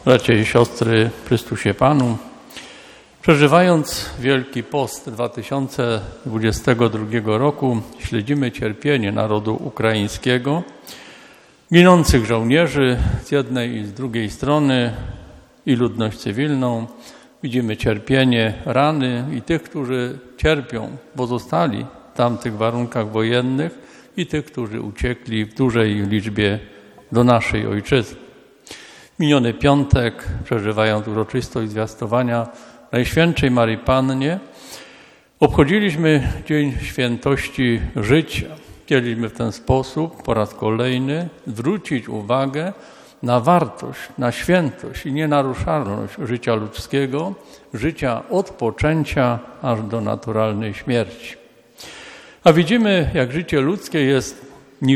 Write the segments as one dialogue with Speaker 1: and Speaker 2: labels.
Speaker 1: Bracia i siostry w Chrystusie Panu, przeżywając Wielki Post 2022 roku, śledzimy cierpienie narodu ukraińskiego, ginących żołnierzy z jednej i z drugiej strony i ludność cywilną. Widzimy cierpienie, rany i tych, którzy cierpią, bo zostali w tamtych warunkach wojennych i tych, którzy uciekli w dużej liczbie do naszej ojczyzny. Miniony piątek, przeżywając uroczystość zwiastowania Najświętszej Maryi Pannie, obchodziliśmy Dzień Świętości Życia. Chcieliśmy w ten sposób po raz kolejny zwrócić uwagę na wartość, na świętość i nienaruszalność życia ludzkiego, życia od poczęcia aż do naturalnej śmierci. A widzimy, jak życie ludzkie jest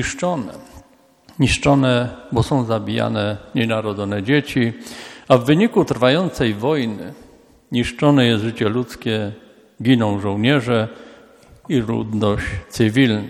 Speaker 1: niszczone, bo są zabijane nienarodzone dzieci, a w wyniku trwającej wojny niszczone jest życie ludzkie, giną żołnierze i ludność cywilna.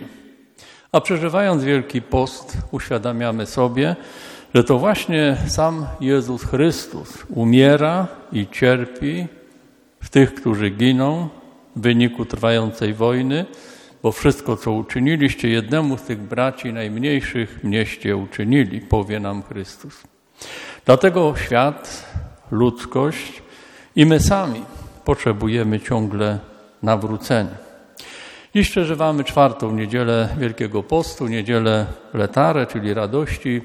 Speaker 1: A przeżywając Wielki Post uświadamiamy sobie, że to właśnie sam Jezus Chrystus umiera i cierpi w tych, którzy giną w wyniku trwającej wojny, bo wszystko, co uczyniliście jednemu z tych braci najmniejszych, mnieście uczynili, powie nam Chrystus. Dlatego świat, ludzkość i my sami potrzebujemy ciągle nawrócenia. Dziś przeżywamy czwartą niedzielę Wielkiego Postu, niedzielę Letare, czyli radości,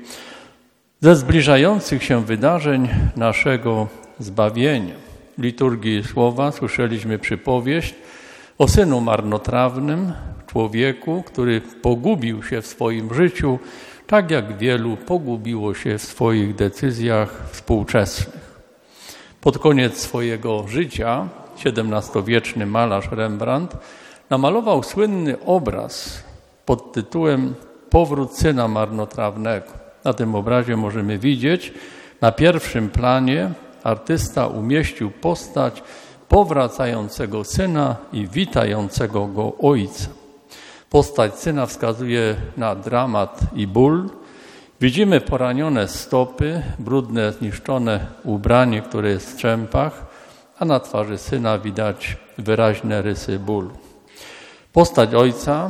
Speaker 1: ze zbliżających się wydarzeń naszego zbawienia. W liturgii słowa słyszeliśmy przypowieść o synu marnotrawnym, człowieku, który pogubił się w swoim życiu, tak jak wielu pogubiło się w swoich decyzjach współczesnych. Pod koniec swojego życia XVII-wieczny malarz Rembrandt namalował słynny obraz pod tytułem Powrót syna marnotrawnego. Na tym obrazie możemy widzieć, na pierwszym planie artysta umieścił postać powracającego syna i witającego go ojca. Postać syna wskazuje na dramat i ból. Widzimy poranione stopy, brudne, zniszczone ubranie, które jest w strzępach, a na twarzy syna widać wyraźne rysy bólu. Postać ojca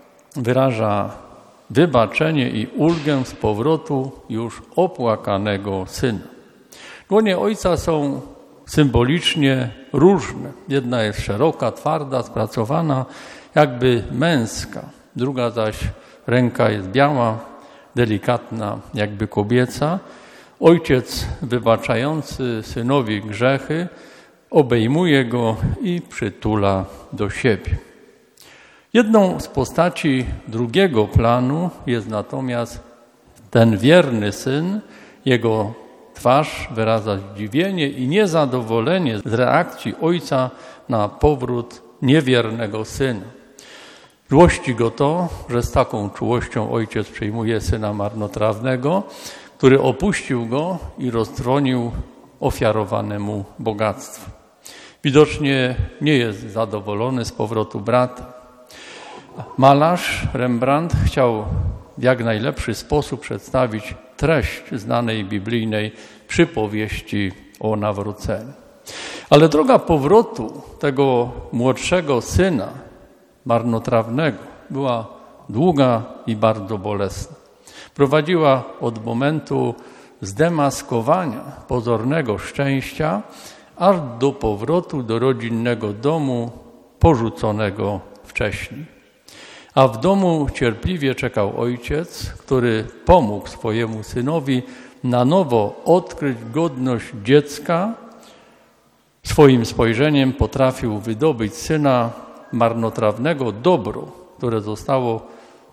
Speaker 1: wyraża wybaczenie i ulgę z powrotu już opłakanego syna. Dłonie ojca są symbolicznie różne. Jedna jest szeroka, twarda, spracowana, jakby męska. Druga zaś ręka jest biała, delikatna, jakby kobieca. Ojciec wybaczający synowi grzechy obejmuje go i przytula do siebie. Jedną z postaci drugiego planu jest natomiast ten wierny syn. Jego twarz wyraża zdziwienie i niezadowolenie z reakcji ojca na powrót niewiernego syna. Złości go to, że z taką czułością ojciec przyjmuje syna marnotrawnego, który opuścił go i roztrwonił ofiarowane mu bogactwo. Widocznie nie jest zadowolony z powrotu brata. Malarz Rembrandt chciał w jak najlepszy sposób przedstawić treść znanej biblijnej przypowieści o nawróceniu. Ale droga powrotu tego młodszego syna marnotrawnego była długa i bardzo bolesna. Prowadziła od momentu zdemaskowania pozornego szczęścia aż do powrotu do rodzinnego domu porzuconego wcześniej. A w domu cierpliwie czekał ojciec, który pomógł swojemu synowi na nowo odkryć godność dziecka. Swoim spojrzeniem potrafił wydobyć syna marnotrawnego dobro, które zostało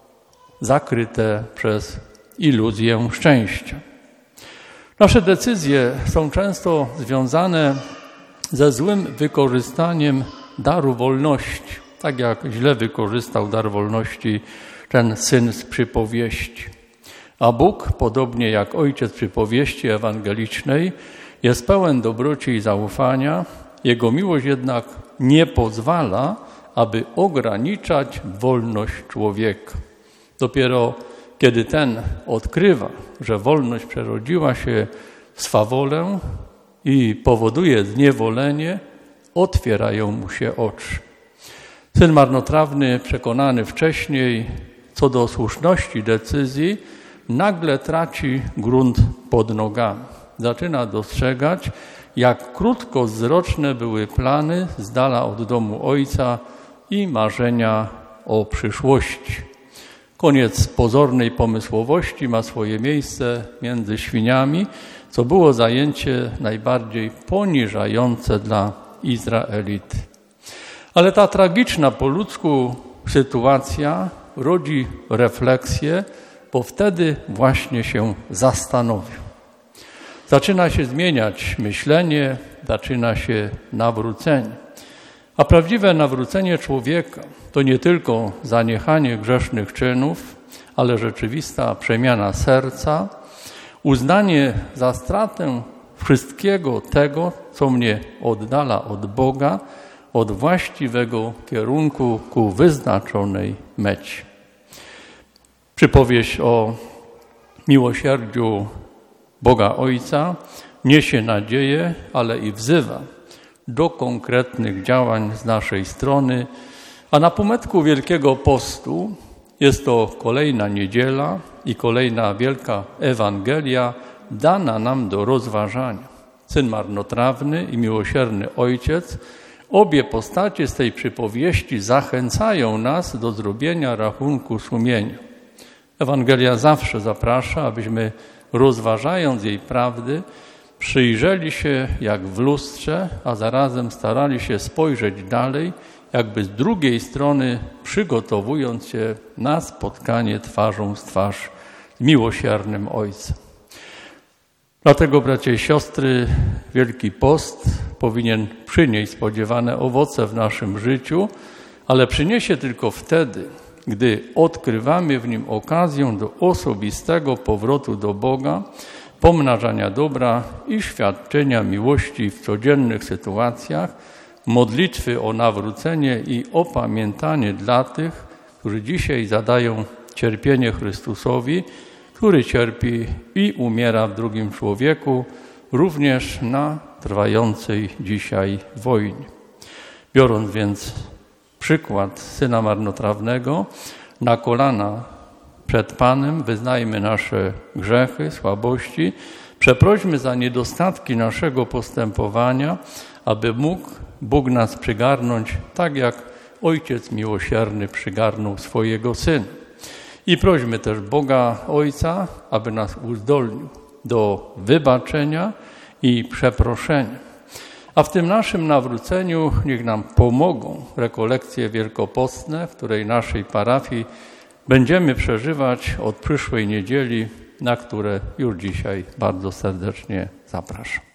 Speaker 1: zakryte przez iluzję szczęścia. Nasze decyzje są często związane ze złym wykorzystaniem daru wolności. Tak jak źle wykorzystał dar wolności ten syn z przypowieści. A Bóg, podobnie jak ojciec przypowieści ewangelicznej, jest pełen dobroci i zaufania. Jego miłość jednak nie pozwala, aby ograniczać wolność człowieka. Dopiero kiedy ten odkrywa, że wolność przerodziła się swawolę i powoduje zniewolenie, otwierają mu się oczy. Syn marnotrawny, przekonany wcześniej co do słuszności decyzji, nagle traci grunt pod nogami. Zaczyna dostrzegać, jak krótkowzroczne były plany z dala od domu ojca i marzenia o przyszłości. Koniec pozornej pomysłowości ma swoje miejsce między świniami, co było zajęcie najbardziej poniżające dla Izraelity. Ale ta tragiczna po ludzku sytuacja rodzi refleksję, bo wtedy właśnie się zastanowił. Zaczyna się zmieniać myślenie, zaczyna się nawrócenie. A prawdziwe nawrócenie człowieka to nie tylko zaniechanie grzesznych czynów, ale rzeczywista przemiana serca, uznanie za stratę wszystkiego tego, co mnie oddala od Boga, od właściwego kierunku ku wyznaczonej mecie. Przypowieść o miłosierdziu Boga Ojca niesie nadzieję, ale i wzywa do konkretnych działań z naszej strony, a na półmetku Wielkiego Postu jest to kolejna niedziela i kolejna wielka Ewangelia dana nam do rozważania. Syn marnotrawny i miłosierny Ojciec, obie postacie z tej przypowieści zachęcają nas do zrobienia rachunku sumienia. Ewangelia zawsze zaprasza, abyśmy rozważając jej prawdy, przyjrzeli się jak w lustrze, a zarazem starali się spojrzeć dalej, jakby z drugiej strony przygotowując się na spotkanie twarzą w twarz z miłosiernym Ojcem. Dlatego, bracia i siostry, Wielki Post powinien przynieść spodziewane owoce w naszym życiu, ale przyniesie tylko wtedy, gdy odkrywamy w nim okazję do osobistego powrotu do Boga, pomnażania dobra i świadczenia miłości w codziennych sytuacjach, modlitwy o nawrócenie i opamiętanie dla tych, którzy dzisiaj zadają cierpienie Chrystusowi, który cierpi i umiera w drugim człowieku, również na trwającej dzisiaj wojnie. Biorąc więc przykład syna marnotrawnego, na kolana przed Panem wyznajmy nasze grzechy, słabości, przeprośmy za niedostatki naszego postępowania, aby mógł Bóg nas przygarnąć, tak jak Ojciec miłosierny przygarnął swojego Syna. I prośmy też Boga Ojca, aby nas uzdolnił do wybaczenia i przeproszenia. A w tym naszym nawróceniu niech nam pomogą rekolekcje wielkopostne, w której naszej parafii będziemy przeżywać od przyszłej niedzieli, na które już dzisiaj bardzo serdecznie zapraszam.